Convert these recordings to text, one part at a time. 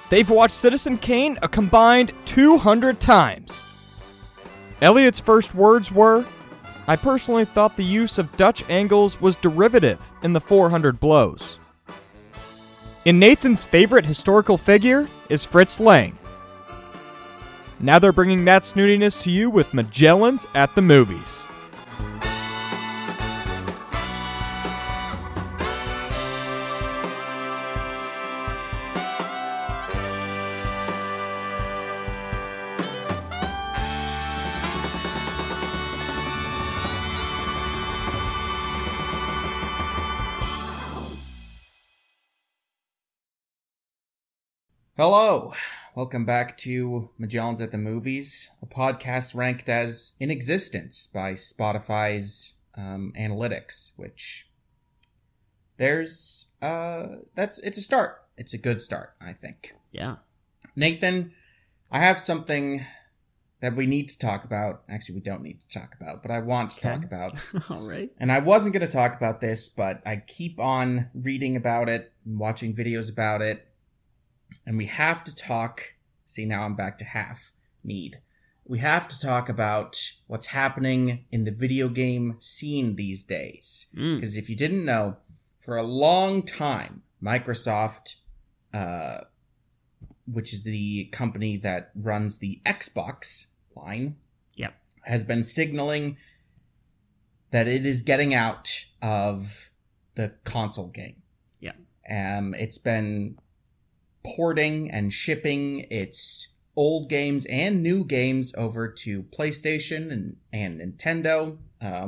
They've watched Citizen Kane a combined 200 times. Elliot's first words were, "I personally thought the use of Dutch angles was derivative in the 400 blows." And Nathan's favorite historical figure is Fritz Lang. Now they're bringing that snootiness to you with Magellan's at the Movies. Hello, welcome back to Magellan's at the Movies, a podcast ranked as in existence by Spotify's analytics, which it's a start. It's a good start, I think. Yeah. Nathan, I have something that we need to talk about. Actually, we don't need to talk about, but I want to talk about. All right. And I wasn't going to talk about this, but I keep on reading about it and watching videos about it. And we have to talk, see now I'm back to half need. We have to talk about what's happening in the video game scene these days. Because if you didn't know, for a long time, Microsoft, which is the company that runs the Xbox line, has been signaling that it is getting out of the console game. Yeah. It's been porting and shipping its old games and new games over to PlayStation and Nintendo.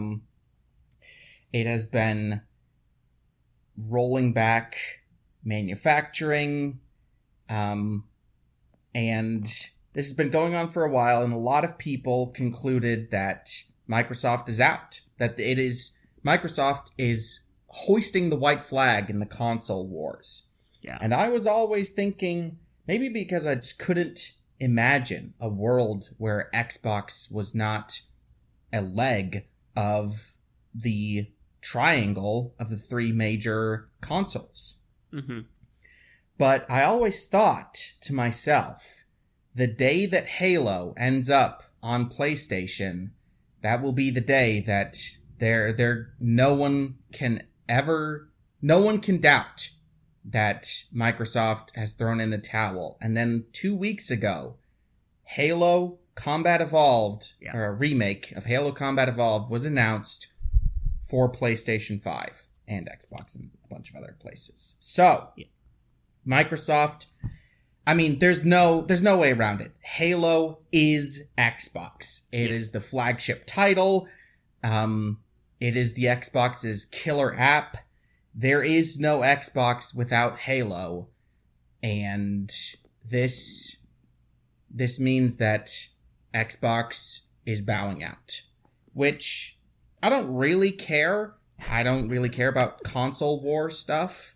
It has been rolling back manufacturing, and this has been going on for a while, and a lot of people concluded that Microsoft is out, that Microsoft is hoisting the white flag in the console wars. Yeah. And I was always thinking, maybe because I just couldn't imagine a world where Xbox was not a leg of the triangle of the three major consoles. Mm-hmm. But I always thought to myself, the day that Halo ends up on PlayStation, that will be the day that no one can doubt that Microsoft has thrown in the towel. And then 2 weeks ago, Halo Combat Evolved, or a remake of Halo Combat Evolved, was announced for PlayStation 5 and Xbox and a bunch of other places. So, Microsoft, I mean, there's no way around it. Halo is Xbox. It is the flagship title. It is the Xbox's killer app. There is no Xbox without Halo, and this means that Xbox is bowing out, which I don't really care. I don't really care about console war stuff.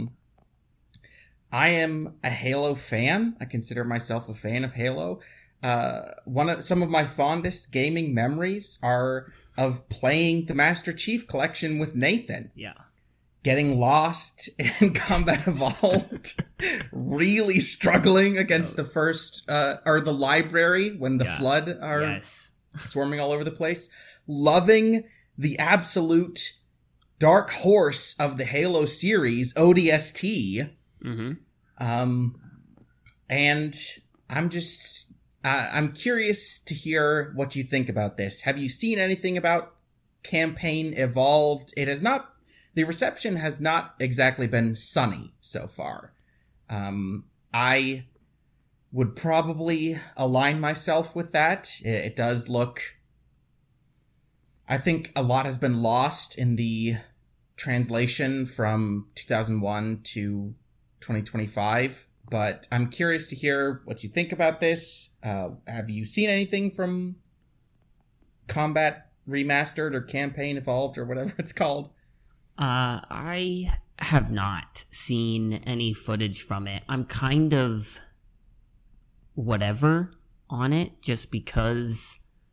I am a Halo fan. I consider myself a fan of Halo. Some of my fondest gaming memories are of playing the Master Chief Collection with Nathan. Yeah. Getting lost in Combat Evolved, really struggling against the first, or the library when the Flood are swarming all over the place. Loving the absolute dark horse of the Halo series, ODST. Mm-hmm. And I'm curious to hear what you think about this. Have you seen anything about Campaign Evolved? The reception has not exactly been sunny so far. I would probably align myself with that. It does look... I think a lot has been lost in the translation from 2001 to 2025, but I'm curious to hear what you think about this. Have you seen anything from Combat Remastered or Campaign Evolved or whatever it's called? I have not seen any footage from it. I'm kind of whatever on it, just because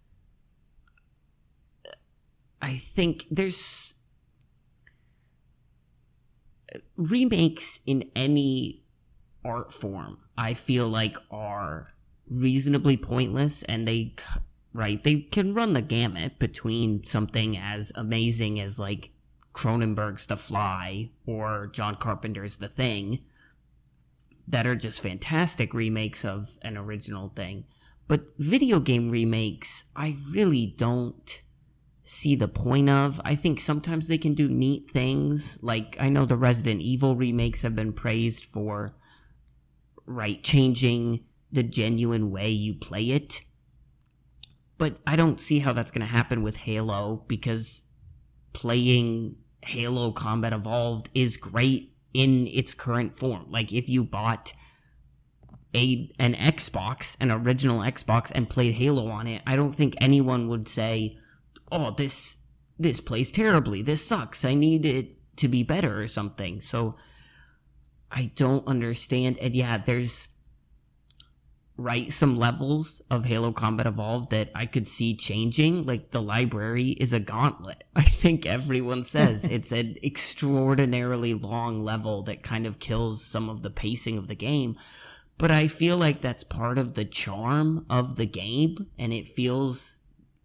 I think there's remakes in any art form, I feel like, are reasonably pointless, and they can run the gamut between something as amazing as like Cronenberg's The Fly or John Carpenter's The Thing, that are just fantastic remakes of an original thing. But video game remakes, I really don't see the point of. I think sometimes they can do neat things. Like, I know the Resident Evil remakes have been praised for, changing the genuine way you play it. But I don't see how that's going to happen with Halo, because playing Halo Combat Evolved is great in its current form. Like, if you bought an Xbox, an original Xbox, and played Halo on it, I don't think anyone would say, oh, this plays terribly, this sucks, I need it to be better or something. So I don't understand. And yeah, there's some levels of Halo Combat Evolved that I could see changing. Like, the library is a gauntlet. I think everyone says it's an extraordinarily long level that kind of kills some of the pacing of the game. But I feel like that's part of the charm of the game, and it feels,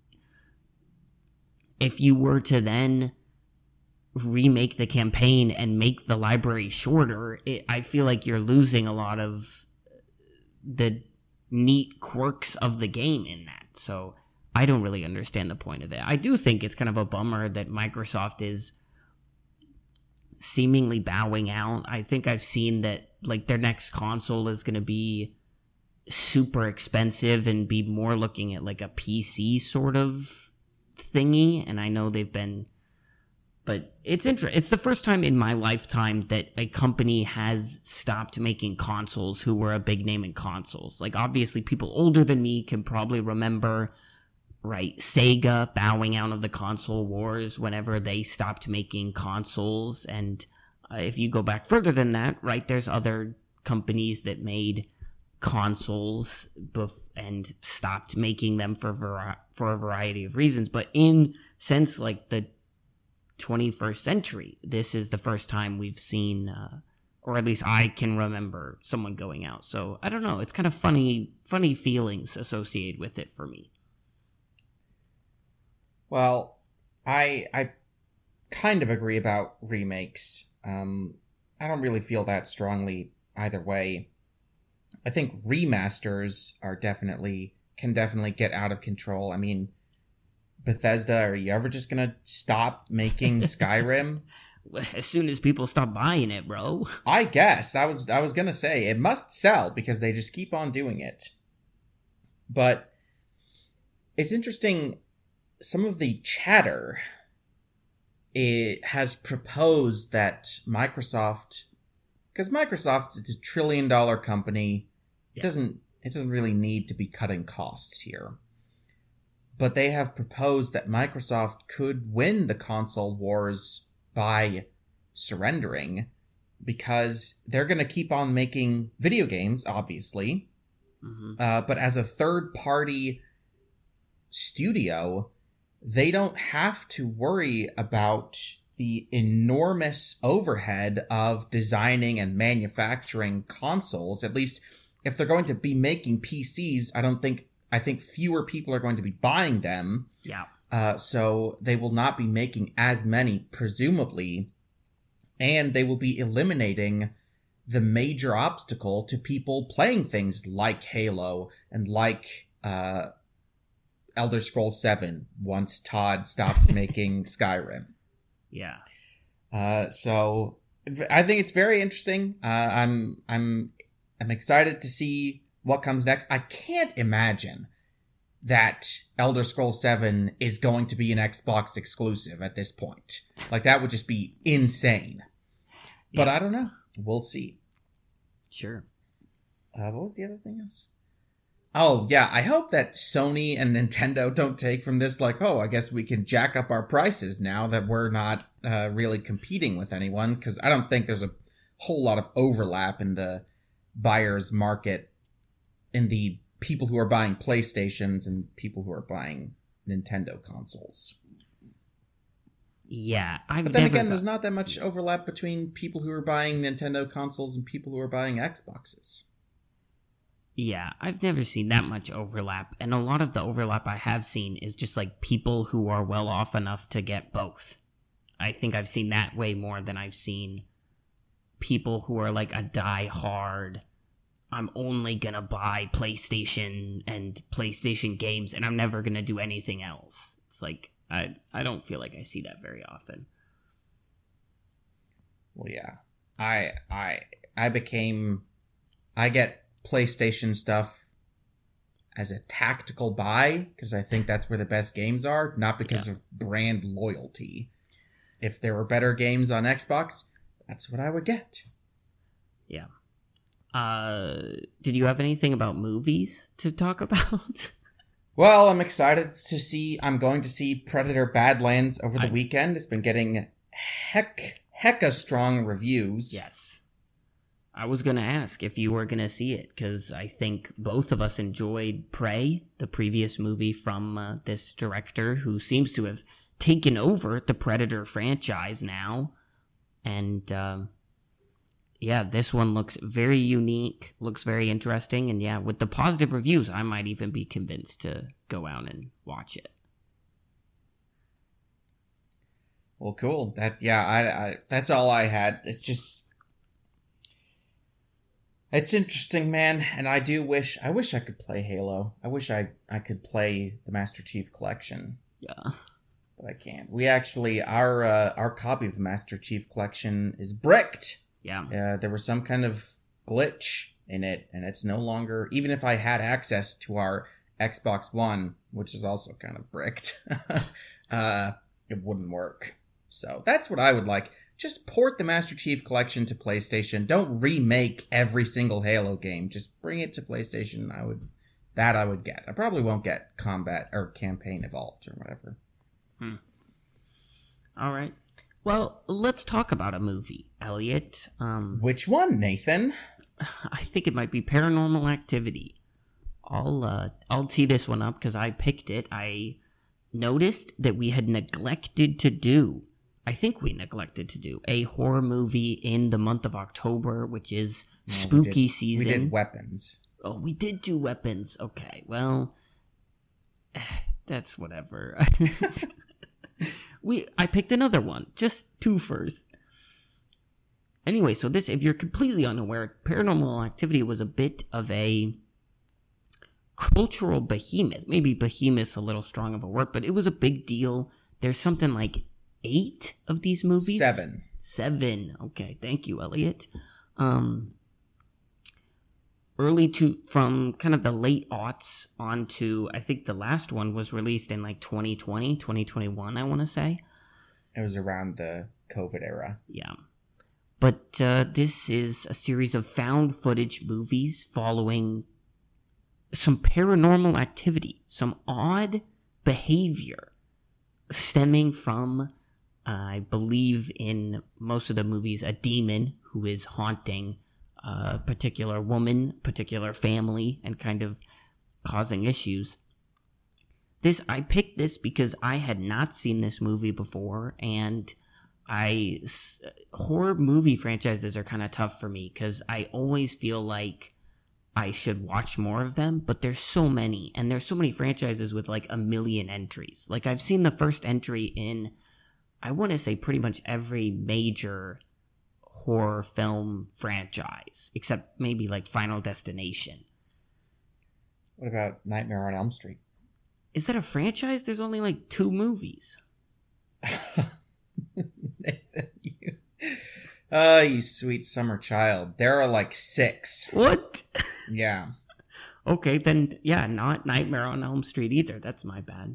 if you were to then remake the campaign and make the library shorter, I feel like you're losing a lot of the neat quirks of the game in that. So I don't really understand the point of it. I do think it's kind of a bummer that Microsoft is seemingly bowing out. I think I've seen that, like, their next console is going to be super expensive and be more looking at like a PC sort of thingy. And I know they've been, but it's interesting. It's the first time in my lifetime that a company has stopped making consoles who were a big name in consoles. Like, obviously people older than me can probably remember, Sega bowing out of the console wars whenever they stopped making consoles. And if you go back further than that, there's other companies that made consoles and stopped making them for a variety of reasons. But since the 21st century, this is the first time we've seen, or at least I can remember, someone going out. So I don't know, it's kind of funny feelings associated with it for me. Well, I kind of agree about remakes. I don't really feel that strongly either way. I think remasters can definitely get out of control. I mean, Bethesda, are you ever just gonna stop making Skyrim? As soon as people stop buying it, bro. I guess. I was gonna say, it must sell because they just keep on doing it. But it's interesting, some of the chatter, it has proposed that Microsoft, because Microsoft is a $1 trillion company, it doesn't really need to be cutting costs here. But they have proposed that Microsoft could win the console wars by surrendering, because they're going to keep on making video games, obviously. Mm-hmm. But as a third-party studio, they don't have to worry about the enormous overhead of designing and manufacturing consoles. At least if they're going to be making PCs, I think fewer people are going to be buying them. Yeah. So they will not be making as many, presumably, and they will be eliminating the major obstacle to people playing things like Halo and like Elder Scrolls 7 once Todd stops making Skyrim. Yeah. So I think it's very interesting. I'm excited to see what comes next. I can't imagine that Elder Scrolls 7 is going to be an Xbox exclusive at this point. Like, that would just be insane. Yeah. But I don't know. We'll see. Sure. What was the other thing else? Oh, yeah, I hope that Sony and Nintendo don't take from this like, oh, I guess we can jack up our prices now that we're not really competing with anyone, because I don't think there's a whole lot of overlap in the buyer's market, in the people who are buying PlayStations and people who are buying Nintendo consoles. Yeah, but then again, there's not that much overlap between people who are buying Nintendo consoles and people who are buying Xboxes. Yeah, I've never seen that much overlap, and a lot of the overlap I have seen is just like people who are well off enough to get both. I think I've seen that way more than I've seen people who are like a die-hard, I'm only gonna buy PlayStation and PlayStation games, and I'm never gonna do anything else. It's like, I don't feel like I see that very often. Well, yeah. I get PlayStation stuff as a tactical buy, because I think that's where the best games are, not because of brand loyalty. If there were better games on Xbox, that's what I would get. Yeah. Did you have anything about movies to talk about? Well, I'm excited to see, I'm going to see Predator Badlands over the weekend. It's been getting hecka strong reviews. Yes. I was going to ask if you were going to see it, because I think both of us enjoyed Prey, the previous movie from this director who seems to have taken over the Predator franchise now. And, yeah, this one looks very unique, looks very interesting, and yeah, with the positive reviews, I might even be convinced to go out and watch it. Well, cool. That's all I had. It's just, it's interesting, man, and I wish I could play Halo. I wish I could play the Master Chief Collection. Yeah. But I can't. We actually, our copy of the Master Chief Collection is bricked. Yeah. There was some kind of glitch in it, and it's no longer, even if I had access to our Xbox One, which is also kind of bricked, it wouldn't work. So that's what I would like. Just port the Master Chief Collection to PlayStation. Don't remake every single Halo game. Just bring it to PlayStation. I would get. I probably won't get Combat or Campaign Evolved or whatever. All right. Well, let's talk about a movie, Elliot. Which one, Nathan? I think it might be Paranormal Activity. I'll tee this one up because I picked it. I noticed that we had neglected to do a horror movie in the month of October, which is spooky season. We did Weapons. Oh, we did do Weapons. Okay, well, that's whatever. I picked another one, just two first. Anyway, so this, if you're completely unaware, Paranormal Activity was a bit of a cultural behemoth. Maybe behemoth's a little strong of a word, but it was a big deal. There's something like 8 of these movies. 7. Okay, thank you, Elliot. From kind of the late aughts on to, I think the last one was released in like 2020, 2021, I want to say. It was around the COVID era. Yeah. But this is a series of found footage movies following some paranormal activity, some odd behavior stemming from, I believe in most of the movies, a demon who is haunting a particular woman, particular family, and kind of causing issues. I picked this because I had not seen this movie before, and horror movie franchises are kind of tough for me because I always feel like I should watch more of them, but there's so many, and there's so many franchises with like 1 million entries. Like, I've seen the first entry in, I want to say, pretty much every major horror film franchise, except maybe like Final Destination. What about Nightmare on Elm Street? Is that a franchise? There's only like 2 movies. You sweet summer child. There are like 6. What? Yeah. Okay, then, yeah, not Nightmare on Elm Street either. That's my bad.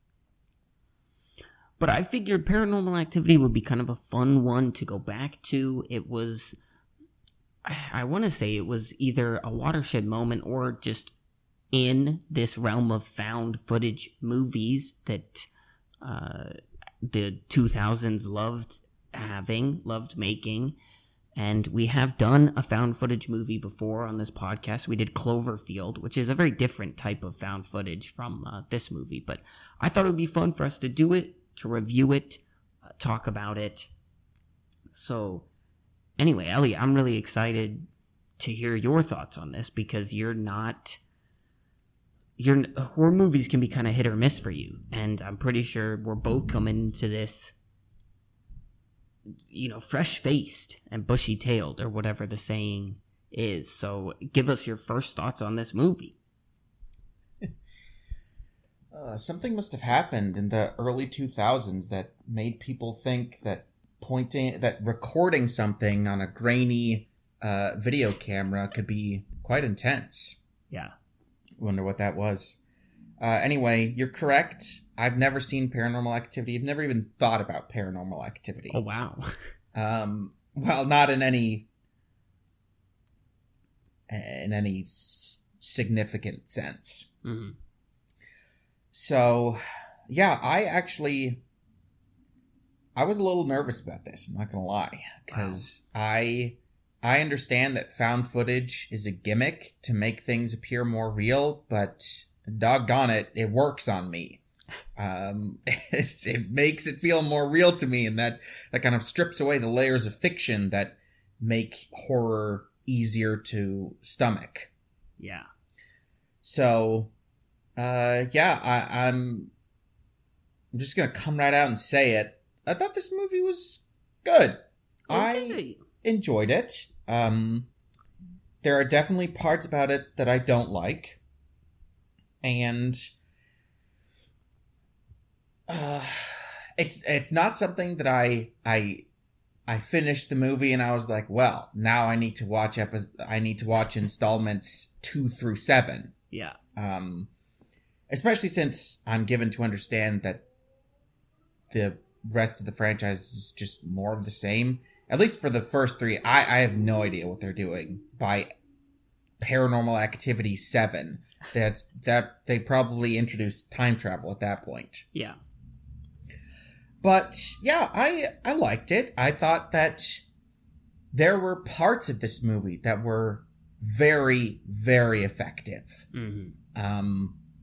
But I figured Paranormal Activity would be kind of a fun one to go back to. It was, I want to say it was either a watershed moment or just in this realm of found footage movies that the 2000s loved making. And we have done a found footage movie before on this podcast. We did Cloverfield, which is a very different type of found footage from this movie. But I thought it would be fun for us to do it, to review it. talk about it. So, anyway, Ellie, I'm really excited to hear your thoughts on this because horror movies can be kind of hit or miss for you, and I'm pretty sure we're both coming into this, fresh-faced and bushy-tailed, or whatever the saying is. So give us your first thoughts on this movie. Something must have happened in the early 2000s that made people think that recording something on a grainy video camera could be quite intense. Yeah. Wonder what that was. Anyway, you're correct. I've never seen Paranormal Activity. I've never even thought about Paranormal Activity. Oh, wow. Well, not in any significant sense. Mm-hmm. So, yeah, I was a little nervous about this, I'm not going to lie, because I understand that found footage is a gimmick to make things appear more real, but doggone it, it works on me. It makes it feel more real to me, and that kind of strips away the layers of fiction that make horror easier to stomach. Yeah. So, I'm just gonna come right out and say it. I thought this movie was good. Okay. I enjoyed it. There are definitely parts about it that I don't like, and it's not something that I finished the movie and I was like, well, now I need to watch installments 2 through 7. Yeah. Especially since I'm given to understand that the rest of the franchise is just more of the same. At least for the first 3, I have no idea what they're doing by Paranormal Activity 7. That they probably introduced time travel at that point. Yeah. But yeah, I liked it. I thought that there were parts of this movie that were very, very effective. Mm-hmm.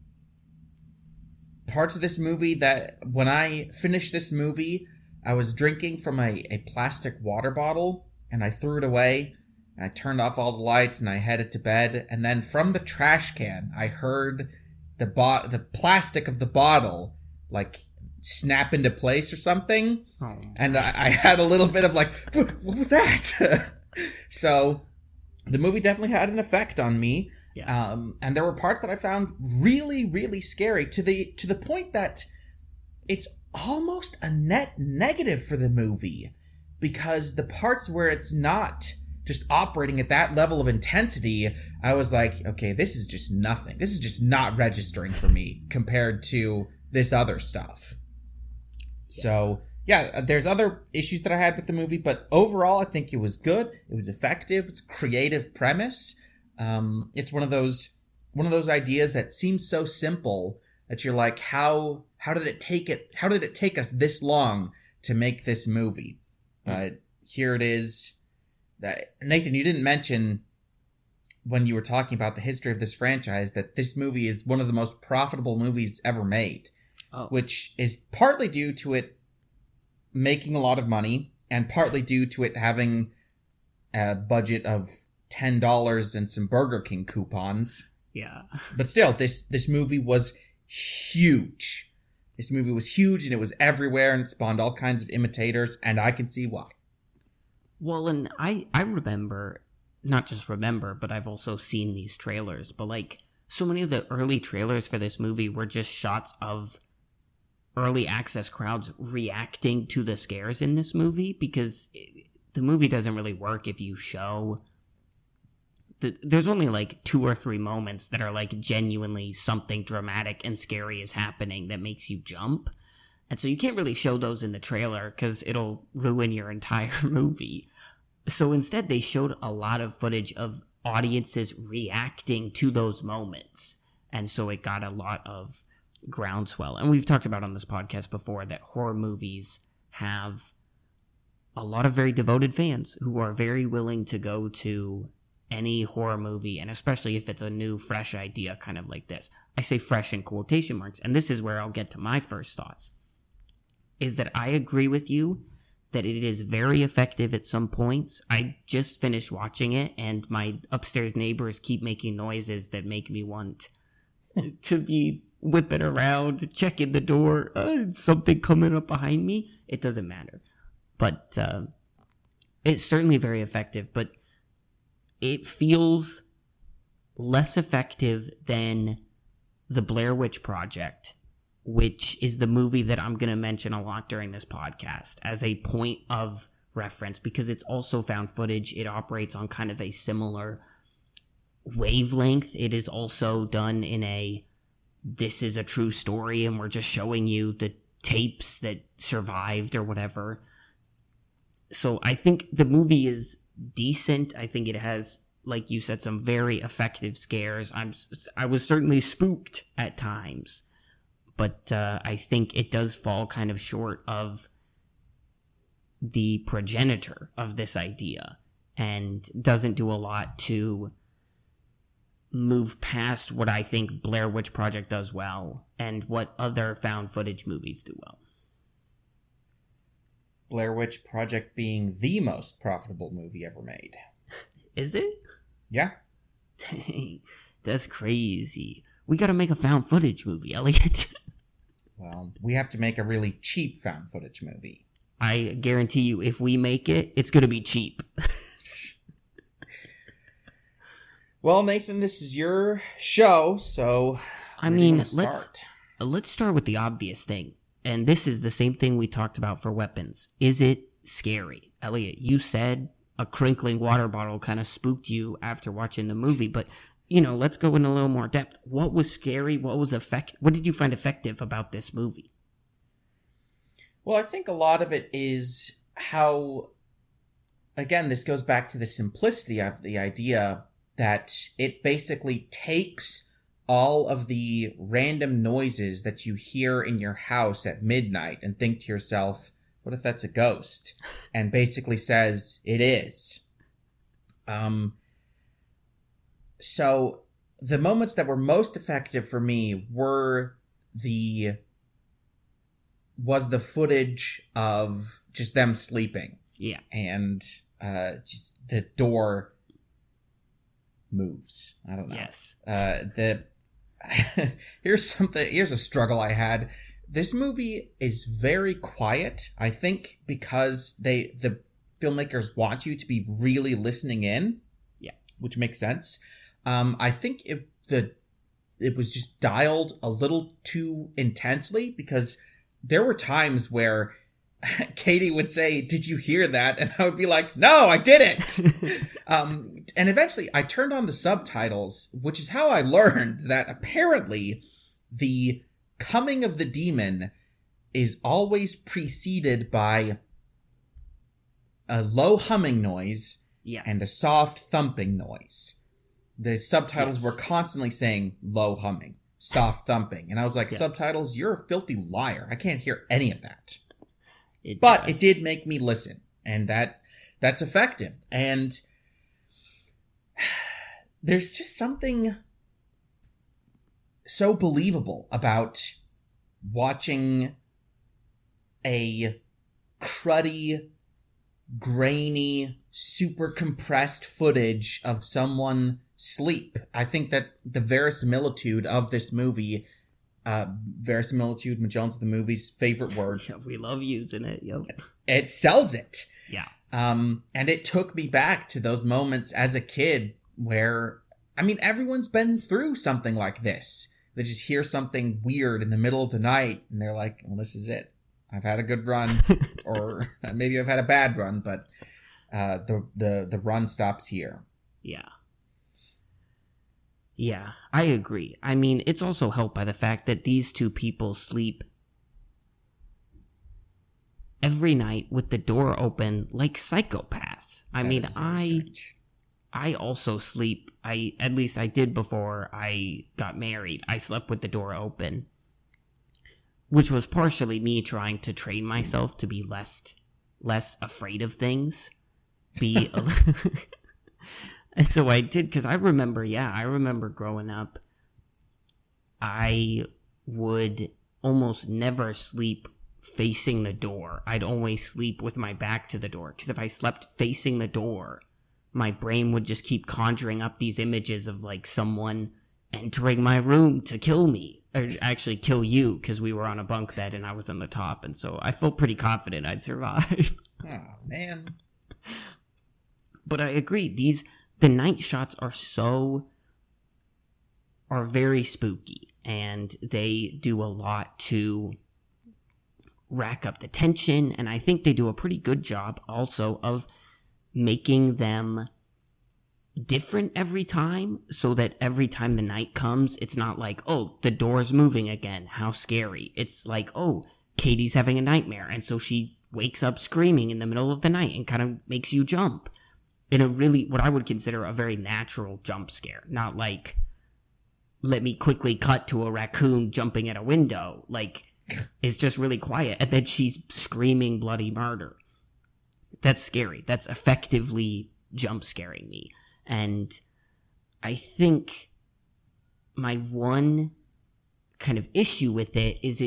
Parts of this movie that when I finished this movie, I was drinking from a plastic water bottle and I threw it away. And I turned off all the lights and I headed to bed. And then from the trash can, I heard the plastic of the bottle like snap into place or something. Oh. And I had a little bit of like, what was that? So the movie definitely had an effect on me. Yeah. And there were parts that I found really, really scary to the point that it's almost a net negative for the movie, because the parts where it's not just operating at that level of intensity, I was like, okay, this is just nothing. This is just not registering for me compared to this other stuff. Yeah. So, yeah, there's other issues that I had with the movie, but overall, I think it was good. It was effective. It's a creative premise. It's one of those ideas that seems so simple that you're like, how did it take us this long to make this movie? But here it is. Nathan, you didn't mention when you were talking about the history of this franchise that this movie is one of the most profitable movies ever made, which is partly due to it making a lot of money and partly due to it having a budget of $10 and some Burger King coupons. Yeah. But still, this movie was huge. This movie was huge and it was everywhere and it spawned all kinds of imitators, and I can see why. Well, and I remember, not just remember, but I've also seen these trailers, but like so many of the early trailers for this movie were just shots of early access crowds reacting to the scares in this movie, because the movie doesn't really work if you show... There's only like 2 or 3 moments that are like genuinely something dramatic and scary is happening that makes you jump. And so you can't really show those in the trailer because it'll ruin your entire movie. So instead they showed a lot of footage of audiences reacting to those moments. And so it got a lot of groundswell. And we've talked about on this podcast before that horror movies have a lot of very devoted fans who are very willing to go to any horror movie, and especially if it's a new, fresh idea kind of like this. I say fresh in quotation marks, and this is where I'll get to my first thoughts. is that I agree with you that it is very effective at some points. I just finished watching it, and my upstairs neighbors keep making noises that make me want to be whipping around, checking the door, something coming up behind me. It doesn't matter. But it's certainly very effective, but it feels less effective than The Blair Witch Project, which is the movie that I'm going to mention a lot during this podcast as a point of reference, because it's also found footage. It operates on kind of a similar wavelength. It is also done in a, this is a true story and we're just showing you the tapes that survived or whatever. So I think the movie is decent. I think it has, like you said, some very effective scares. I was certainly spooked at times, but I think it does fall kind of short of the progenitor of this idea and doesn't do a lot to move past what I think Blair Witch Project does well and what other found footage movies do well. Blair Witch Project being the most profitable movie ever made. Is it? Yeah. Dang, that's crazy. We gotta make a found footage movie, Elliot. Well, we have to make a really cheap found footage movie. I guarantee you, if we make it, it's gonna be cheap. Well, Nathan, this is your show, so I mean, let's start with the obvious thing. And this is the same thing we talked about for weapons. Is it scary? Elliot, you said a crinkling water bottle kind of spooked you after watching the movie, but, you know, let's go in a little more depth. What was scary? What did you find effective about this movie? Well, I think a lot of it is how, again, this goes back to the simplicity of the idea that it basically takes all of the random noises that you hear in your house at midnight and think to yourself, what if that's a ghost? And basically says, it is. So the moments that were most effective for me was the footage of just them sleeping. Yeah. And just the door moves. I don't know. Yes. Here's a struggle I had. This movie is very quiet, I think, because the filmmakers want you to be really listening in. Yeah. Which makes sense. I think it was just dialed a little too intensely, because there were times where Katie would say, "Did you hear that?" And I would be like, "No, I didn't." And eventually I turned on the subtitles, which is how I learned that apparently the coming of the demon is always preceded by a low humming noise and a soft thumping noise. The subtitles were constantly saying low humming, soft thumping. And I was like, subtitles, you're a filthy liar. I can't hear any of that. It did make me listen, and that's effective. And there's just something so believable about watching a cruddy, grainy, super compressed footage of someone sleep. I think that the verisimilitude of this movie, verisimilitude, Magellan's the movie's favorite word. Yeah, we love using it. Yep. It sells it. Yeah. And it took me back to those moments as a kid where, I mean, everyone's been through something like this. They just hear something weird in the middle of the night, and they're like, well, this is it. I've had a good run, or maybe I've had a bad run, but the run stops here. Yeah. Yeah, I agree. I mean, it's also helped by the fact that these two people sleep every night with the door open like psychopaths. I also sleep. At least I did before I got married. I slept with the door open, which was partially me trying to train myself to be less afraid of things. And so I did, because I remember growing up, I would almost never sleep facing the door. I'd always sleep with my back to the door, because if I slept facing the door, my brain would just keep conjuring up these images of like someone entering my room to kill me, or actually kill you, because we were on a bunk bed and I was on the top, and so I felt pretty confident I'd survive. Oh man. But I agree, the night shots are very spooky, and they do a lot to rack up the tension, and I think they do a pretty good job also of making them different every time, so that every time the night comes, it's not like, oh, the door's moving again, how scary. It's like, oh, Katie's having a nightmare, and so she wakes up screaming in the middle of the night and kind of makes you jump in a really, what I would consider a very natural jump scare. Not like, let me quickly cut to a raccoon jumping at a window. Like, it's just really quiet, and then she's screaming bloody murder. That's scary. That's effectively jump scaring me. And I think my one kind of issue with it is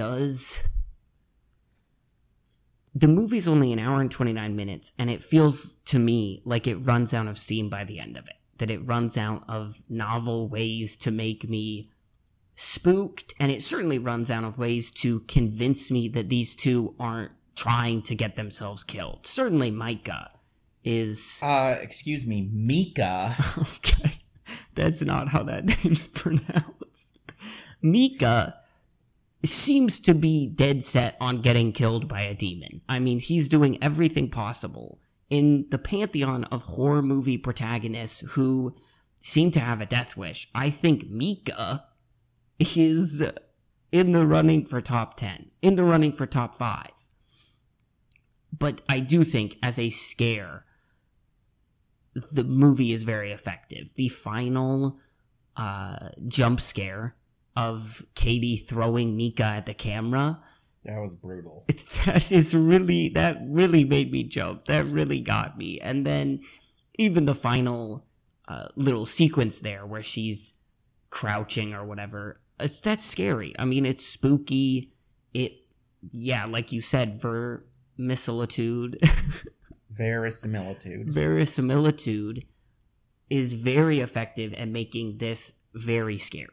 the movie's only an hour and 29 minutes, and it feels to me like it runs out of steam by the end of it. That it runs out of novel ways to make me spooked, and it certainly runs out of ways to convince me that these two aren't trying to get themselves killed. Certainly Micah is... excuse me, Mika. Okay, that's not how that name's pronounced. Mika seems to be dead set on getting killed by a demon. I mean, he's doing everything possible. In the pantheon of horror movie protagonists who seem to have a death wish, I think Mika is in the running for top 10, in the running for top 5. But I do think, as a scare, the movie is very effective. The final jump scare of Katie throwing Mika at the camera, that was brutal. That really made me jump. That really got me. And then even the final little sequence there where she's crouching or whatever, that's scary. I mean, it's spooky. Like you said, verisimilitude. Verisimilitude is very effective at making this very scary.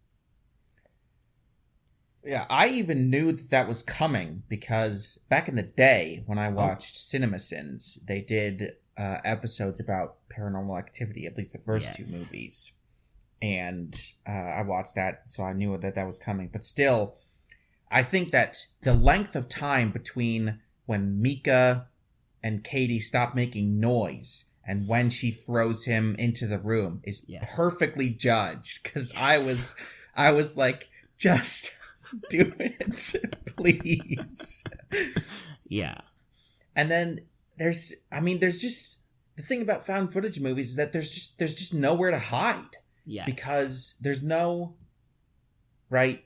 Yeah, I even knew that was coming because back in the day when I watched CinemaSins, they did episodes about Paranormal Activity, at least the first two movies. And I watched that, so I knew that was coming. But still, I think that the length of time between when Mika and Katie stop making noise and when she throws him into the room is perfectly judged. Because I was like, just... do it, please. Yeah. And then there's just the thing about found footage movies is that there's just nowhere to hide. Yeah. Because there's no right.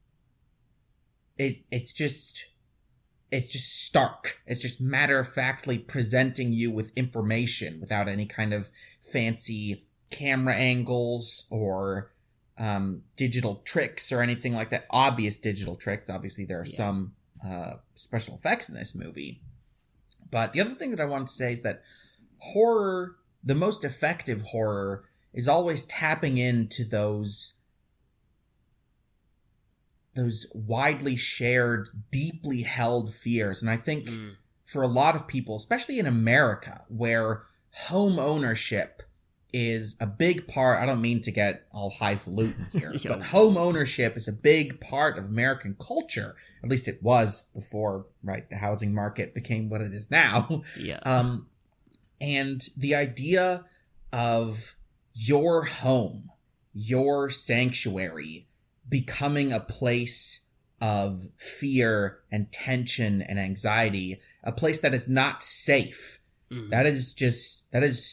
It's just stark. It's just matter-of-factly presenting you with information without any kind of fancy camera angles or digital tricks or anything like that. Obvious digital tricks. Obviously, there are some special effects in this movie. But the other thing that I want to say is that horror, the most effective horror, is always tapping into those widely shared, deeply held fears. And I think for a lot of people, especially in America, where home ownership is a big part. I don't mean to get all highfalutin here, but home ownership is a big part of American culture. At least it was before, right? The housing market became what it is now. Yeah. And the idea of your home, your sanctuary, becoming a place of fear and tension and anxiety, a place that is not safe. Mm-hmm. That is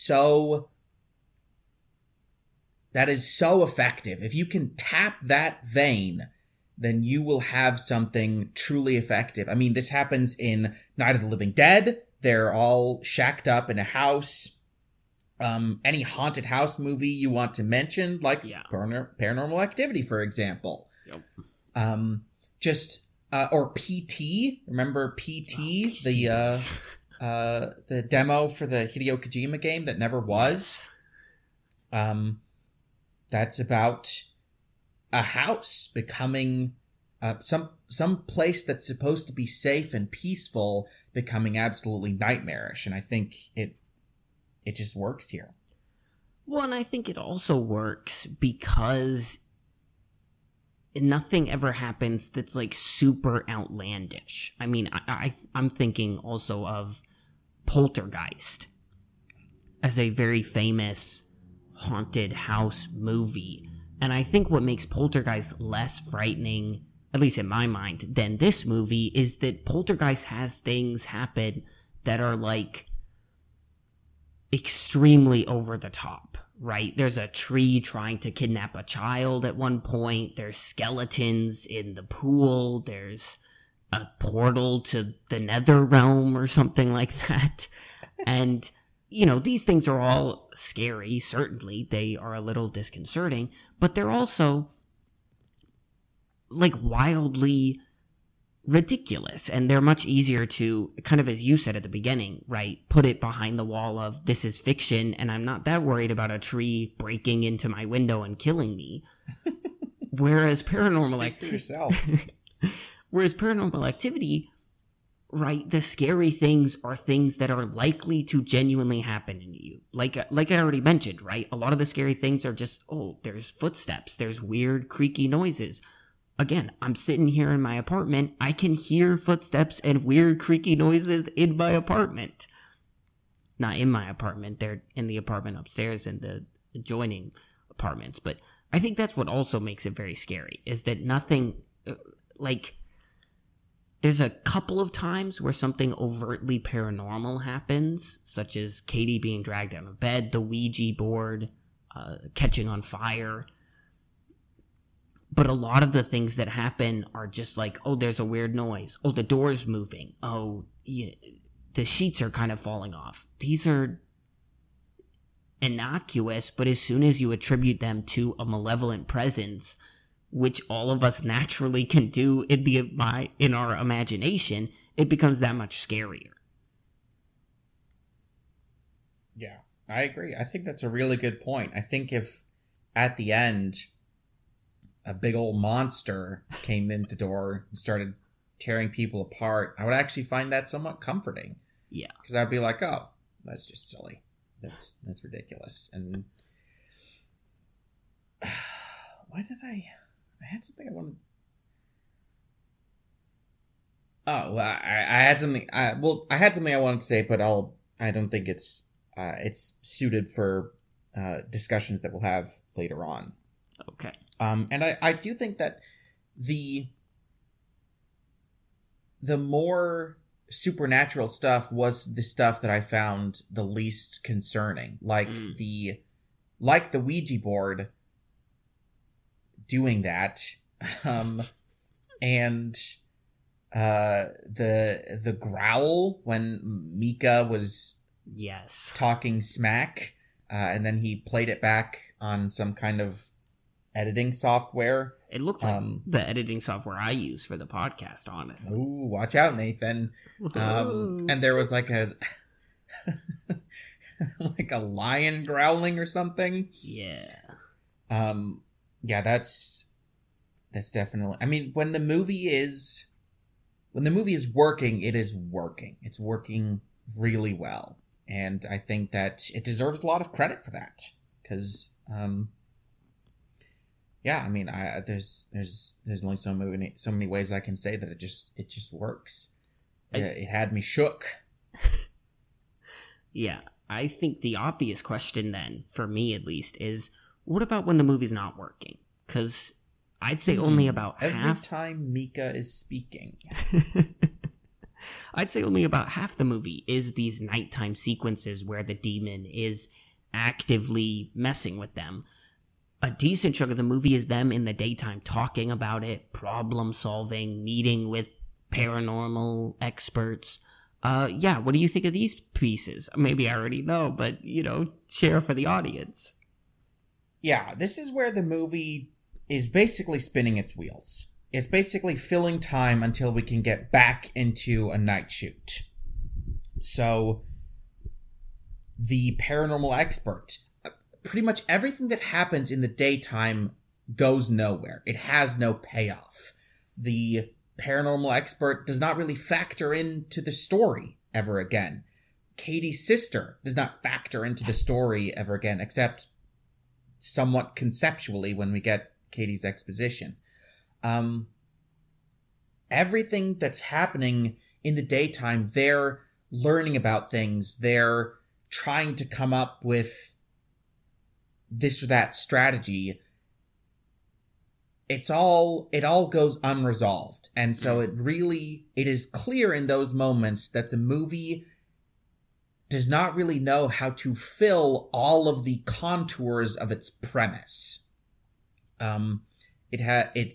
so effective. If you can tap that vein, then you will have something truly effective. I mean, this happens in Night of the Living Dead. They're all shacked up in a house. Any haunted house movie you want to mention, like Paranormal Activity, for example. Yep. Just Or PT. Remember PT? Oh, The demo for the Hideo Kojima game that never was. That's about a house becoming some place that's supposed to be safe and peaceful becoming absolutely nightmarish, and I think it just works here. Well, and I think it also works because nothing ever happens that's like super outlandish. I mean, I'm thinking also of Poltergeist as a very famous haunted house movie. And I think what makes Poltergeist less frightening, at least in my mind, than this movie is that Poltergeist has things happen that are like extremely over the top, right? There's a tree trying to kidnap a child at one point. There's skeletons in the pool. There's a portal to the nether realm or something like that. And, you know, these things are all scary, certainly. They are a little disconcerting, but they're also like wildly ridiculous, and they're much easier to, kind of as you said at the beginning, right, put it behind the wall of this is fiction and I'm not that worried about a tree breaking into my window and killing me. Whereas paranormal activity, right, the scary things are things that are likely to genuinely happen to you. Like I already mentioned, right, a lot of the scary things are just, oh, there's footsteps, there's weird creaky noises. Again, I'm sitting here in my apartment. I can hear footsteps and weird creaky noises in my apartment. Not in my apartment. They're in the apartment upstairs in the adjoining apartments. But I think that's what also makes it very scary, is that nothing, like, there's a couple of times where something overtly paranormal happens, such as Katie being dragged out of bed, the Ouija board catching on fire. But a lot of the things that happen are just like, oh, there's a weird noise. Oh, the door's moving. Oh, yeah, the sheets are kind of falling off. These are innocuous, but as soon as you attribute them to a malevolent presence, which all of us naturally can do in our imagination, it becomes that much scarier. Yeah, I agree. I think that's a really good point. I think if at the end a big old monster came in the door and started tearing people apart, I would actually find that somewhat comforting. Yeah. Because I'd be like, oh, that's just silly. That's ridiculous. And why did I had something I wanted. Oh, well, I had something. I had something I wanted to say, but I don't think it's suited for discussions that we'll have later on. Okay. And I do think that the more supernatural stuff was the stuff that I found the least concerning, like the Ouija board doing that, and the growl when Mika was talking smack, and then he played it back on some kind of editing software. It looked like the editing software I use for the podcast, honestly. Ooh, watch out, Nathan. And there was like a like a lion growling or something. Yeah. Yeah, that's definitely. I mean, when the movie is working, it is working. It's working really well, and I think that it deserves a lot of credit for that. Because, yeah, I mean, there's only so many ways I can say that it just works. It had me shook. Yeah, I think the obvious question then, for me at least, is what about when the movie's not working? Because I'd say only about every half... time Mika is speaking. I'd say only about half the movie is these nighttime sequences where the demon is actively messing with them. A decent chunk of the movie is them in the daytime talking about it, problem solving, meeting with paranormal experts. Yeah, what do you think of these pieces? Maybe I already know, but, share for the audience. Yeah, this is where the movie is basically spinning its wheels. It's basically filling time until we can get back into a night shoot. So, the paranormal expert, pretty much everything that happens in the daytime goes nowhere. It has no payoff. The paranormal expert does not really factor into the story ever again. Katie's sister does not factor into the story ever again, except somewhat conceptually when we get Katie's exposition. Everything that's happening in the daytime, they're learning about things. They're trying to come up with this or that strategy. It all goes unresolved. And so it is clear in those moments that the movie does not really know how to fill all of the contours of its premise. It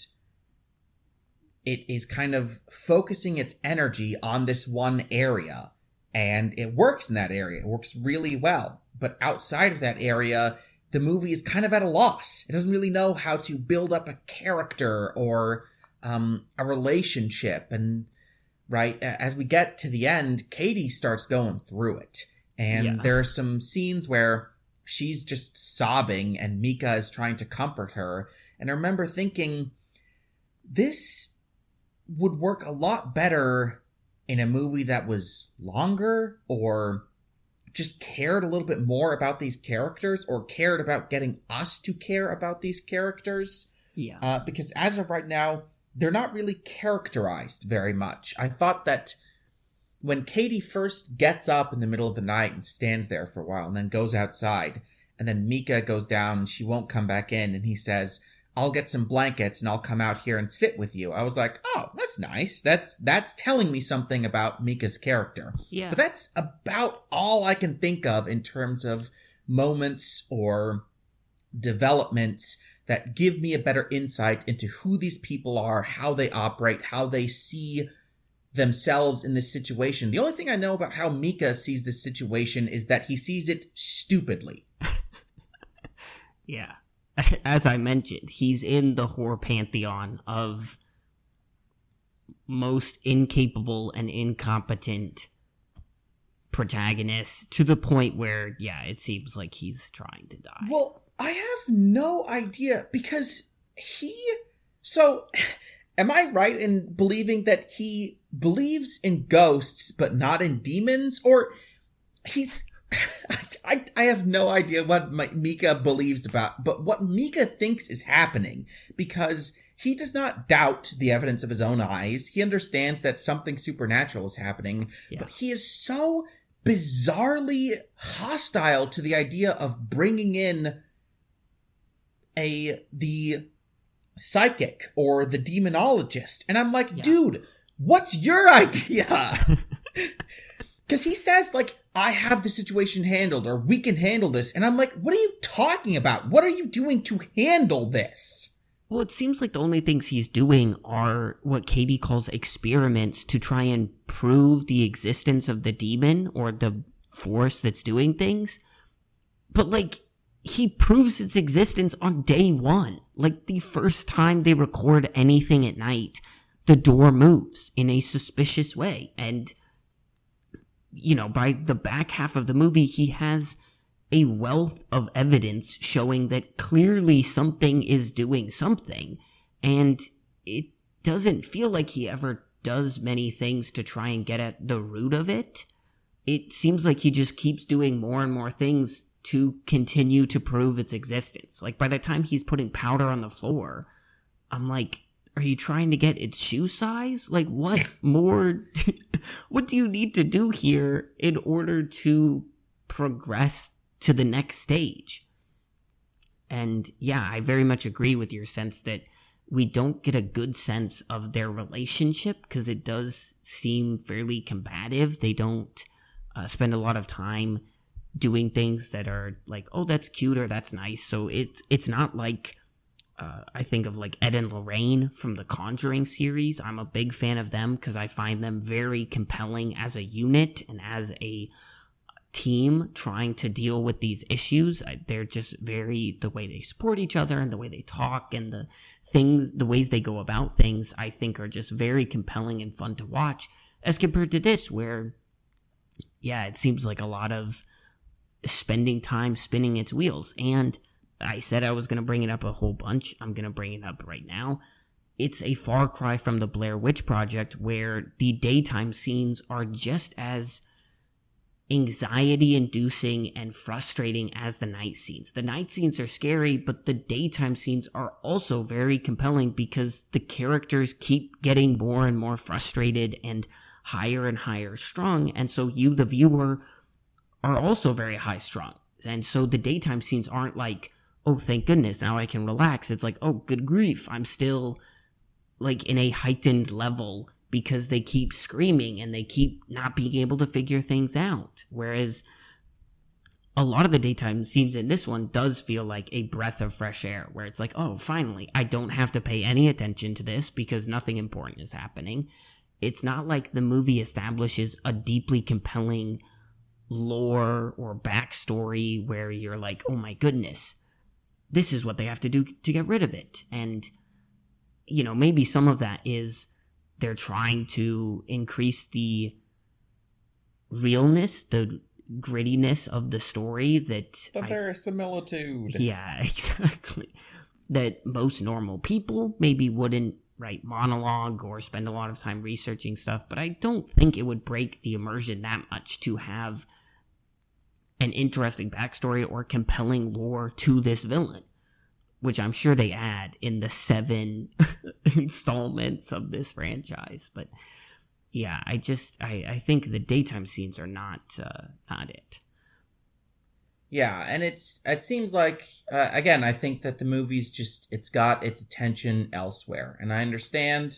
is kind of focusing its energy on this one area, and it works in that area. It works really well. But outside of that area, the movie is kind of at a loss. It doesn't really know how to build up a character or a relationship. And right as we get to the end, Katie starts going through it. And there are some scenes where she's just sobbing and Mika is trying to comfort her. And I remember thinking, this would work a lot better in a movie that was longer, or just cared a little bit more about these characters, or cared about getting us to care about these characters. Yeah. Because as of right now, they're not really characterized very much. I thought that when Katie first gets up in the middle of the night and stands there for a while and then goes outside, and then Mika goes down and she won't come back in, and he says, "I'll get some blankets and I'll come out here and sit with you." I was like, oh, that's nice. That's telling me something about Mika's character. Yeah. But that's about all I can think of in terms of moments or developments that give me a better insight into who these people are, how they operate, how they see themselves in this situation. The only thing I know about how Mika sees this situation is that he sees it stupidly. Yeah. As I mentioned, he's in the horror pantheon of most incapable and incompetent protagonists, to the point where, it seems like he's trying to die. Well, I have no idea, because so, am I right in believing that he believes in ghosts but not in demons? Or I have no idea what Mika believes about, but what Mika thinks is happening, because he does not doubt the evidence of his own eyes. He understands that something supernatural is happening, but he is so bizarrely hostile to the idea of bringing in the psychic or the demonologist. And I'm like, dude, what's your idea? Because he says, like, I have the situation handled, or we can handle this. And I'm like, what are you talking about? What are you doing to handle this? Well, it seems like the only things he's doing are what Katie calls experiments to try and prove the existence of the demon or the force that's doing things. But, like, he proves its existence on day one. Like, the first time they record anything at night, the door moves in a suspicious way. And, by the back half of the movie, he has a wealth of evidence showing that clearly something is doing something. And it doesn't feel like he ever does many things to try and get at the root of it. It seems like he just keeps doing more and more things to continue to prove its existence. Like, by the time he's putting powder on the floor, I'm like, are you trying to get its shoe size? Like, what more? What do you need to do here in order to progress to the next stage? And I very much agree with your sense that we don't get a good sense of their relationship, because it does seem fairly combative. They don't spend a lot of time doing things that are like, oh, that's cute or that's nice. So it's not like, I think of like Ed and Lorraine from the Conjuring series. I'm a big fan of them because I find them very compelling as a unit and as a team trying to deal with these issues. They're just the way they support each other and the way they talk and the things, the ways they go about things, I think are just very compelling and fun to watch as compared to this, where, yeah, it seems like a lot of spending time spinning its wheels. And I said I was going to bring it up a whole bunch. I'm going to bring it up right now. It's a far cry from the Blair Witch Project, where the daytime scenes are just as anxiety-inducing and frustrating as the night scenes. The night scenes are scary, but the daytime scenes are also very compelling because the characters keep getting more and more frustrated and higher strung, and so you, the viewer, are also very high strung. And so the daytime scenes aren't like, oh, thank goodness, now I can relax. It's like, oh, good grief, I'm still like in a heightened level because they keep screaming and they keep not being able to figure things out. Whereas a lot of the daytime scenes in this one does feel like a breath of fresh air, where it's like, oh, finally, I don't have to pay any attention to this because nothing important is happening. It's not like the movie establishes a deeply compelling lore or backstory where you're like, oh my goodness, this is what they have to do to get rid of it. And, you know, maybe some of that is they're trying to increase the realness, the grittiness of the story that... The verisimilitude. Yeah, exactly. That most normal people maybe wouldn't write monologue or spend a lot of time researching stuff, but I don't think it would break the immersion that much to have an interesting backstory or compelling lore to this villain, which I'm sure they add in the 7 installments of this franchise. But yeah, I think the daytime scenes are not it. Yeah, and it seems like, again, I think that the movie's just, it's got its attention elsewhere. And I understand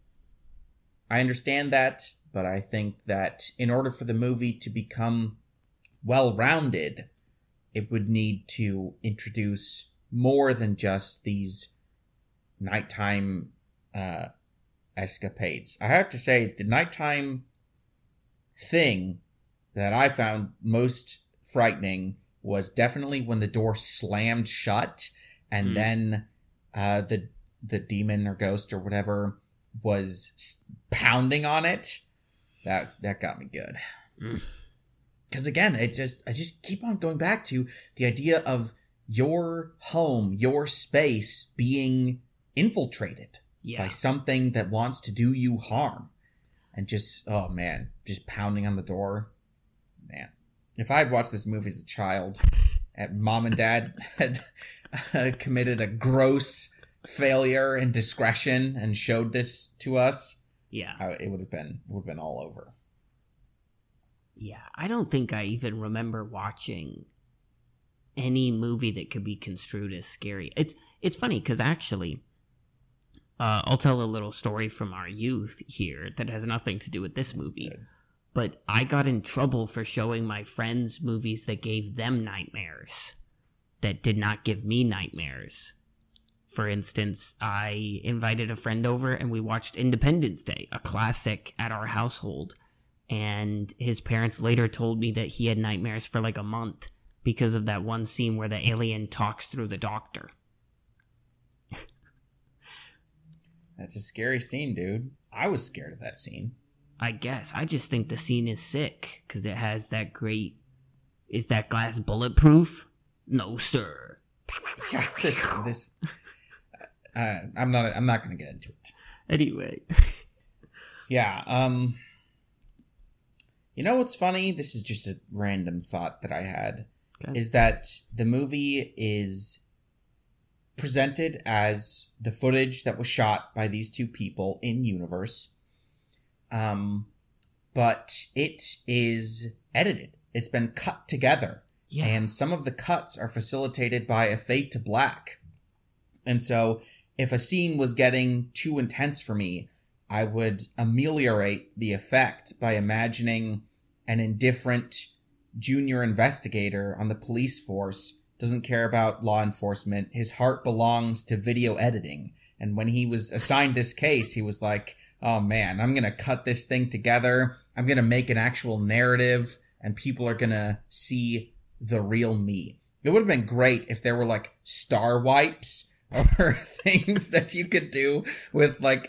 that, but I think that in order for the movie to become well-rounded, it would need to introduce more than just these nighttime escapades. I have to say, the nighttime thing that I found most frightening was definitely when the door slammed shut and then the demon or ghost or whatever was pounding on it. That got me good. Because again, I just keep on going back to the idea of your home, your space being infiltrated by something that wants to do you harm. And just, oh man, just pounding on the door. Man. If I had watched this movie as a child, and mom and dad had committed a gross failure and discretion and showed this to us, it would have been all over. Yeah, I don't think I even remember watching any movie that could be construed as scary. It's funny because actually, I'll tell a little story from our youth here that has nothing to do with this movie. Good. But I got in trouble for showing my friends movies that gave them nightmares, that did not give me nightmares. For instance, I invited a friend over and we watched Independence Day, a classic at our household. And his parents later told me that he had nightmares for like a month because of that one scene where the alien talks through the doctor. That's a scary scene, dude. I was scared of that scene. I guess. I just think the scene is sick because it has that great... Is that glass bulletproof? No, sir. Yeah, this I'm not going to get into it. Anyway. Yeah, you know what's funny? This is just a random thought that I had. Okay. Is that the movie is presented as the footage that was shot by these two people in universe. But it is edited. It's been cut together. Yeah. And some of the cuts are facilitated by a fade to black. And so if a scene was getting too intense for me, I would ameliorate the effect by imagining an indifferent junior investigator on the police force, doesn't care about law enforcement. His heart belongs to video editing. And when he was assigned this case, he was like, oh man, I'm going to cut this thing together. I'm going to make an actual narrative and people are going to see the real me. It would have been great if there were like star wipes or things that you could do with like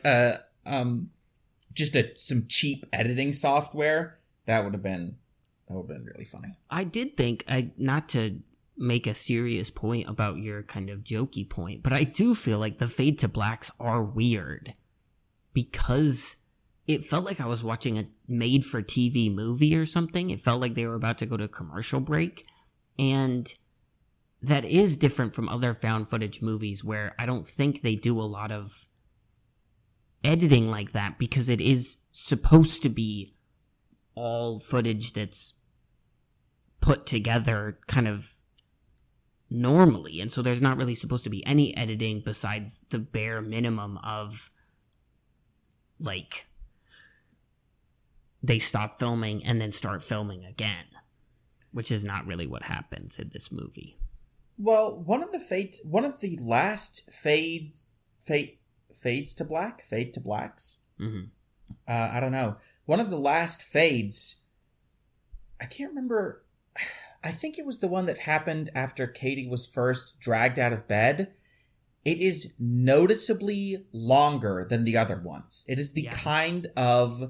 some cheap editing software, that would have been really funny. I did think, not to make a serious point about your kind of jokey point, but I do feel like the fade to blacks are weird because it felt like I was watching a made-for-TV movie or something. It felt like they were about to go to commercial break, and that is different from other found footage movies where I don't think they do a lot of editing like that because it is supposed to be all footage that's put together kind of normally, and so there's not really supposed to be any editing besides the bare minimum of like they stop filming and then start filming again, which is not really what happens in this movie. Well, one of the last fades to blacks. Mm-hmm. I don't know. One of the last fades, I can't remember. I think it was the one that happened after Katie was first dragged out of bed. It is noticeably longer than the other ones. It is the kind of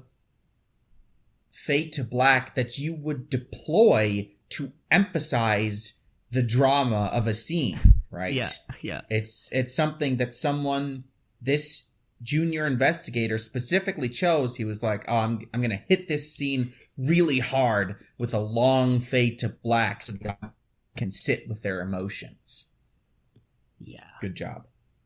fade to black that you would deploy to emphasize the drama of a scene, right? Yeah. It's something that this junior investigator specifically chose. He was like, oh, I'm going to hit this scene really hard with a long fade to black so they can sit with their emotions. Yeah. Good job.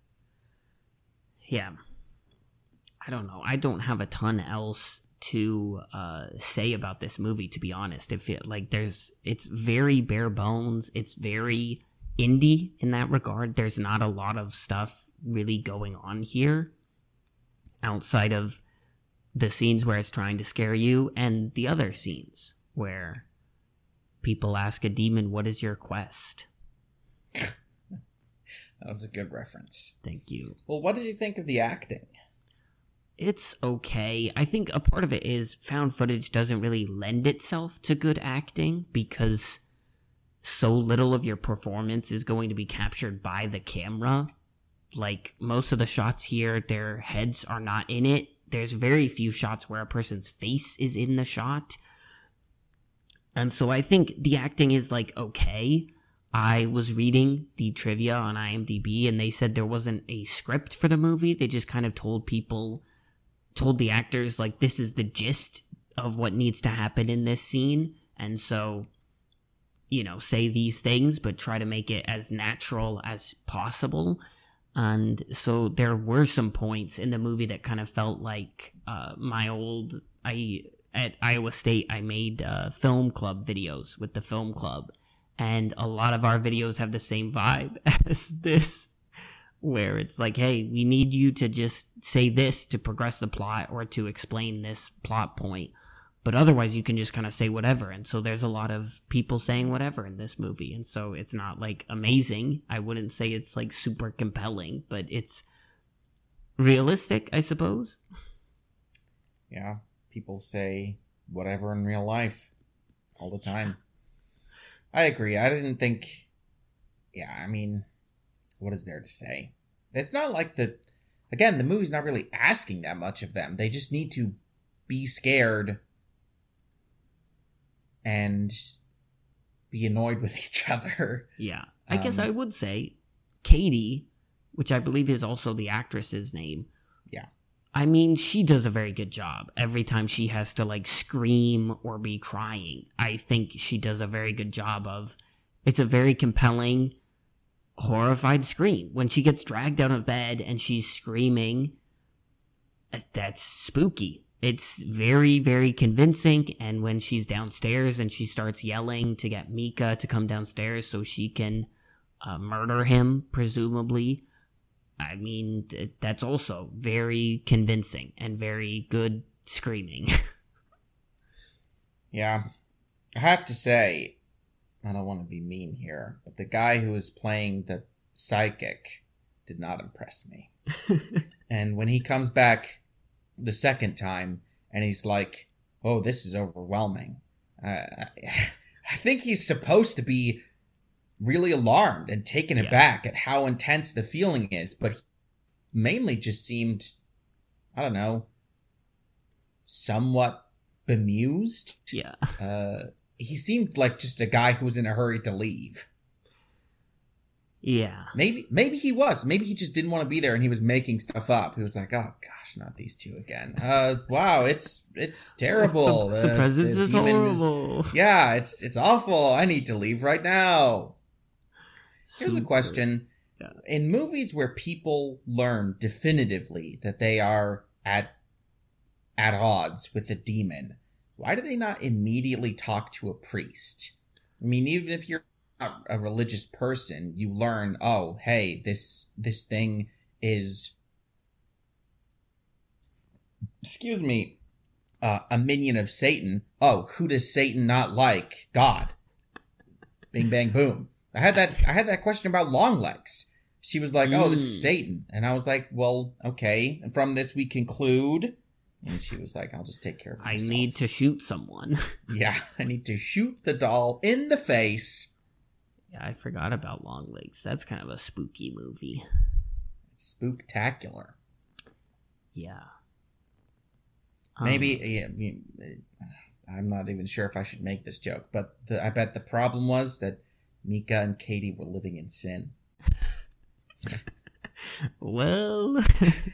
Yeah. I don't know. I don't have a ton else to say about this movie, to be honest. It feels like it's very bare bones. It's very indie in that regard. There's not a lot of stuff really going on here outside of the scenes where it's trying to scare you and the other scenes where people ask a demon, what is your quest? That was a good reference. Thank you. Well, what did you think of the acting? It's okay. I think a part of it is found footage doesn't really lend itself to good acting because so little of your performance is going to be captured by the camera. Like, most of the shots here, their heads are not in it. There's very few shots where a person's face is in the shot. And so I think the acting is, like, okay. I was reading the trivia on IMDb, and they said there wasn't a script for the movie. They just kind of told the actors, like, this is the gist of what needs to happen in this scene. And so, say these things, but try to make it as natural as possible. And so there were some points in the movie that kind of felt like at Iowa State, I made film club videos with the film club. And a lot of our videos have the same vibe as this, where it's like, hey, we need you to just say this to progress the plot or to explain this plot point. But otherwise, you can just kind of say whatever. And so there's a lot of people saying whatever in this movie. And so it's not, like, amazing. I wouldn't say it's, like, super compelling, but it's realistic, I suppose. Yeah, people say whatever in real life all the time. I agree. I didn't think... Yeah, I mean, what is there to say? It's not like Again, the movie's not really asking that much of them. They just need to be scared and be annoyed with each other. Yeah. I guess I would say Katie, which I believe is also the actress's name. Yeah. I mean, she does a very good job every time she has to, like, scream or be crying. I think she does a very good job of... It's a very compelling, horrified scream. When she gets dragged out of bed and she's screaming, that's spooky. It's very, very convincing, and when she's downstairs and she starts yelling to get Mika to come downstairs so she can murder him, presumably, I mean, that's also very convincing and very good screaming. Yeah. I have to say, I don't want to be mean here, but the guy who was playing the psychic did not impress me. And when he comes back the second time and he's like, oh, this is overwhelming. I think he's supposed to be really alarmed and taken aback at how intense the feeling is, but he mainly just seemed, I don't know, somewhat bemused. Yeah. He seemed like just a guy who was in a hurry to leave. Yeah. Maybe he was. Maybe he just didn't want to be there and he was making stuff up. He was like, oh gosh, not these two again. Wow, it's terrible. The presence is horrible. Yeah, it's awful. I need to leave right now. Here's a question. Yeah. In movies where people learn definitively that they are at odds with a demon, why do they not immediately talk to a priest? I mean, even if you're not a religious person, you learn, oh, hey, this thing is, excuse me, a minion of Satan. Oh, who does Satan not like? God. Bing, bang, boom. I had that question about Longlegs. She was like, oh, this is Satan. And I was like, well, okay. And from this we conclude. And she was like, I'll just take care of myself. I need to shoot someone. Yeah, I need to shoot the doll in the face. Yeah, I forgot about Longlegs. That's kind of a spooky movie. Spooktacular. Yeah. Maybe, I'm not even sure if I should make this joke, but I bet the problem was that Mika and Katie were living in sin. Well,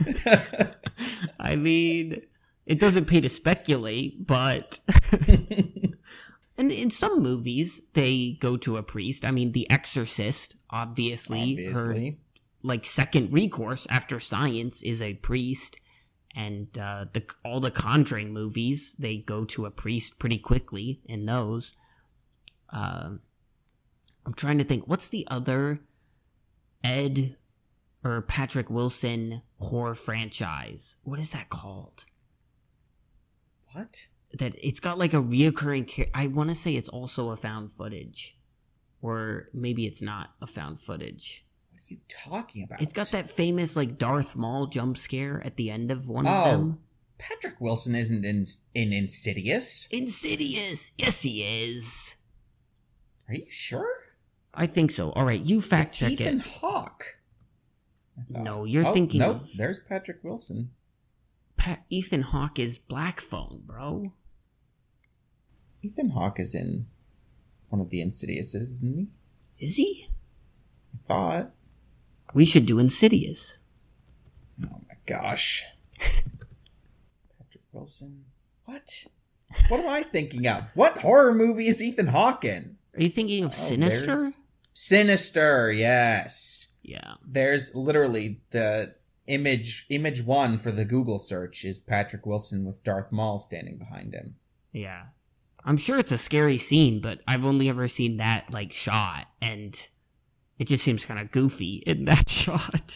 I mean, it doesn't pay to speculate, but and in some movies they go to a priest. I mean, The Exorcist, obviously. Her like second recourse after science is a priest, and all the Conjuring movies, they go to a priest pretty quickly in those. I'm trying to think, what's the other Ed or Patrick Wilson horror franchise? What is that called? What? That it's got like a reoccurring I want to say it's also a found footage. Or maybe it's not a found footage. What are you talking about? It's got that famous like Darth Maul jump scare at the end of one of them. Patrick Wilson isn't in Insidious. Insidious! Yes, he is. Are you sure? I think so. All right, you fact check it. Ethan Hawke. No, you're thinking nope, of... there's Patrick Wilson. Ethan Hawke is Black Phone, bro. Ethan Hawke is in one of the Insidiouses, isn't he? Is he? I thought. We should do Insidious. Oh my gosh. Patrick Wilson. What? What am I thinking of? What horror movie is Ethan Hawke in? Are you thinking of Sinister? Sinister, yes. Yeah. There's literally the image one for the Google search is Patrick Wilson with Darth Maul standing behind him. Yeah. I'm sure it's a scary scene, but I've only ever seen that like shot, and it just seems kind of goofy in that shot.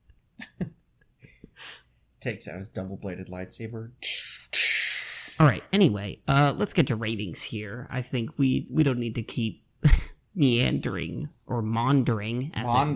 Takes out his double-bladed lightsaber. All right. Anyway, let's get to ratings here. I think we don't need to keep meandering or maundering.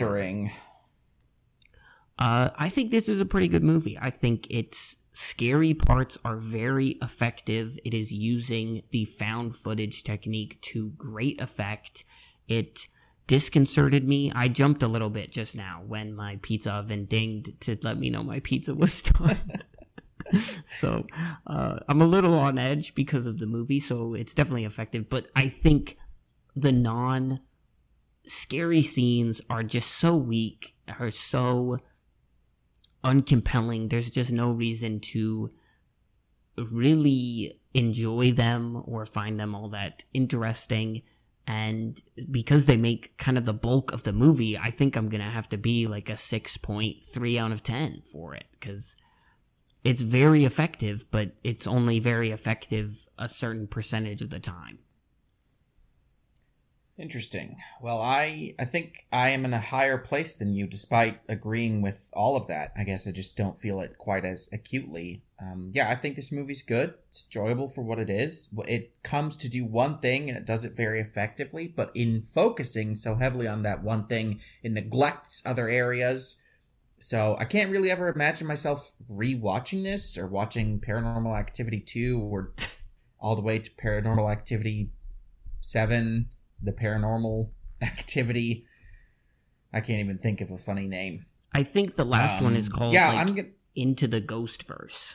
I think this is a pretty good movie. I think its scary parts are very effective. It is using the found footage technique to great effect. It disconcerted me. I jumped a little bit just now when my pizza oven dinged to let me know my pizza was done. So I'm a little on edge because of the movie, so it's definitely effective. But I think the non-scary scenes are just so weak, are so uncompelling. There's just no reason to really enjoy them or find them all that interesting. And because they make kind of the bulk of the movie, I think I'm going to have to be like a 6.3 out of 10 for it, because it's very effective, but it's only very effective a certain percentage of the time. Interesting. Well, I think I am in a higher place than you, despite agreeing with all of that. I guess I just don't feel it quite as acutely. Yeah, I think this movie's good. It's enjoyable for what it is. It comes to do one thing, and it does it very effectively, but in focusing so heavily on that one thing, it neglects other areas. So I can't really ever imagine myself rewatching this or watching Paranormal Activity 2 or all the way to Paranormal Activity 7, the Paranormal Activity. I can't even think of a funny name. I think the last one is called Into the Ghostverse.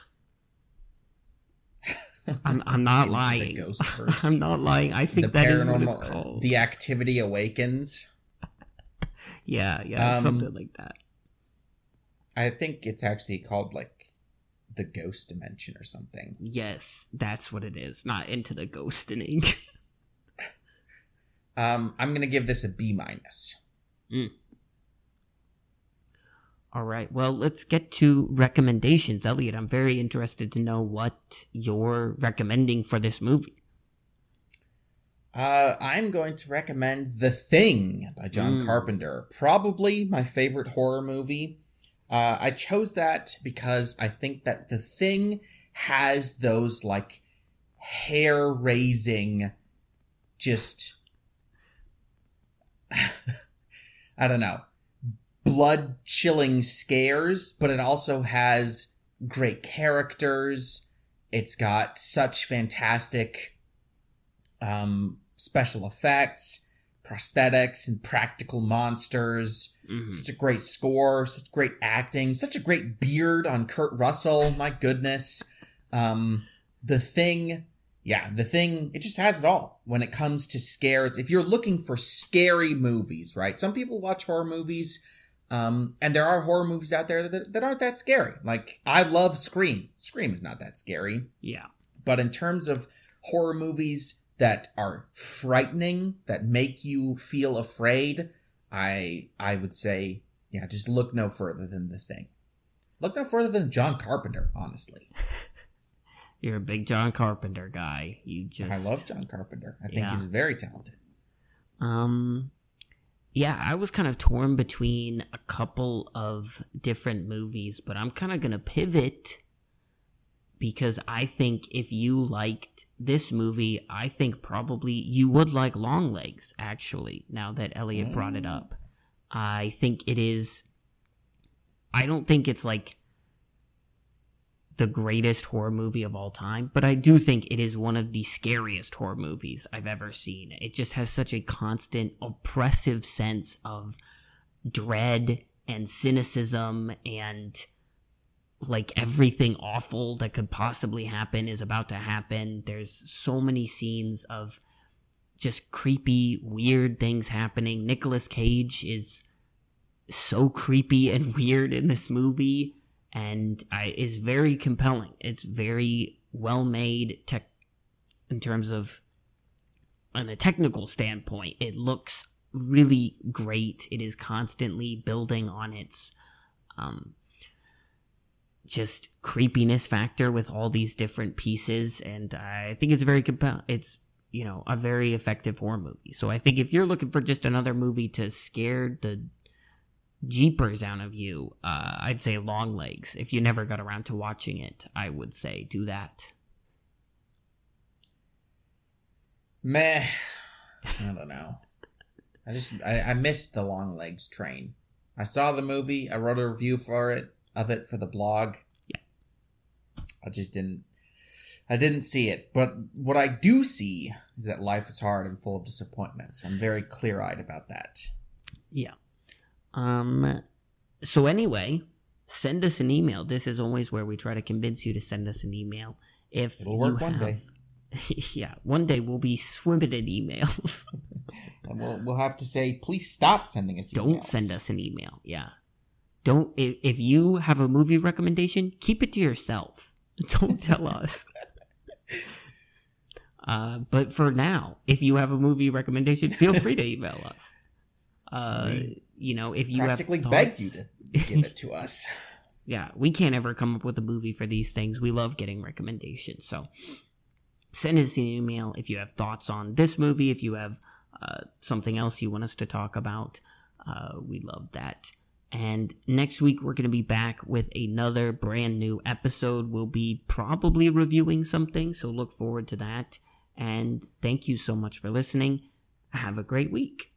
I'm not lying. I'm not lying. I think that is what it's called. The Activity Awakens. Yeah, something like that. I think it's actually called like the Ghost Dimension or something. Yes, that's what it is. Not Into the Ghosting. I'm gonna give this a B-. All right. Well, let's get to recommendations. Elliot, I'm very interested to know what you're recommending for this movie. I'm going to recommend The Thing by John Carpenter. Probably my favorite horror movie. I chose that because I think that The Thing has those, like, hair-raising, just... I don't know. Blood-chilling scares, but it also has great characters. It's got such fantastic special effects, prosthetics, and practical monsters. Such a great score, such great acting, such a great beard on Kurt Russell. My goodness. The Thing, it just has it all when it comes to scares. If you're looking for scary movies, right? Some people watch horror movies, and there are horror movies out there that aren't that scary. Like, I love Scream. Scream is not that scary. Yeah. But in terms of horror movies that are frightening, that make you feel afraid, I would say, just look no further than The Thing. Look no further than John Carpenter, honestly. You're a big John Carpenter guy. I love John Carpenter. I think he's very talented. Yeah, I was kind of torn between a couple of different movies, but I'm kind of going to pivot because I think if you liked this movie, I think probably you would like Longlegs, actually, now that Elliot brought it up. I think it is... I don't think it's like the greatest horror movie of all time, but I do think it is one of the scariest horror movies I've ever seen. It just has such a constant, oppressive sense of dread and cynicism, and like everything awful that could possibly happen is about to happen. There's so many scenes of just creepy, weird things happening. Nicolas Cage is so creepy and weird in this movie, and is very compelling. It's very well made in terms of, on a technical standpoint, it looks really great. It is constantly building on its just creepiness factor with all these different pieces, and I think it's very compelling. It's, a very effective horror movie. So I think if you're looking for just another movie to scare the jeepers out of you, I'd say Longlegs. If you never got around to watching it, I would say do that. Meh. I don't know. I missed the Longlegs train. I saw the movie. I wrote a review of it for the blog. Yeah. I didn't see it. But what I do see is that life is hard and full of disappointments. I'm very clear-eyed about that. Yeah. So anyway, send us an email. This is always where we try to convince you to send us an email. It'll work one day. Yeah, one day we'll be swimming in emails. And we'll have to say, please stop sending us emails. Don't send us an email. Yeah. Don't. If you have a movie recommendation, keep it to yourself. Don't tell us. But for now, if you have a movie recommendation, feel free to email us. If you practically have beg you to give it to us. Yeah, we can't ever come up with a movie for these things. We love getting recommendations. So send us an email if you have thoughts on this movie, if you have something else you want us to talk about. We love that. And next week, we're going to be back with another brand new episode. We'll be probably reviewing something, so look forward to that. And thank you so much for listening. Have a great week.